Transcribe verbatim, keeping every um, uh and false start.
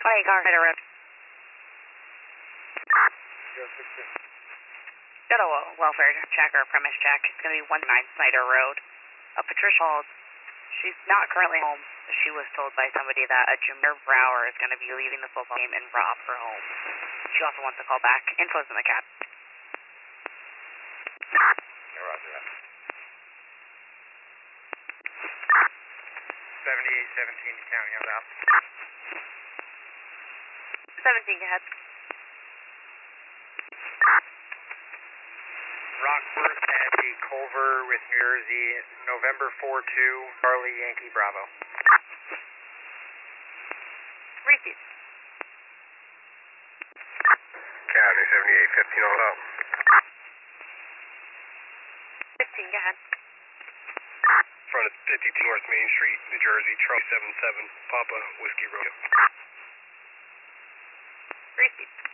twenty car hit a road. Got a welfare check or premise check. It's going to be one nine Snyder Road. Uh, Patricia called. She's not currently home. She was told by somebody that a Jameer Brower is going to be leaving the football game and rob her home. She also wants to call back. Info's in the cap. Yeah, roger that. seventy-eight seventeen County, how's out? seventeen, go ahead. Rockford at the Culver with New Jersey, November four two, Charlie Yankee Bravo. Repeat. County seventy-eight fifteen, hold up. fifteen, go ahead. Front of fifty-two North Main Street, New Jersey, Trump seven seven, Papa Whiskey Road. Repeat.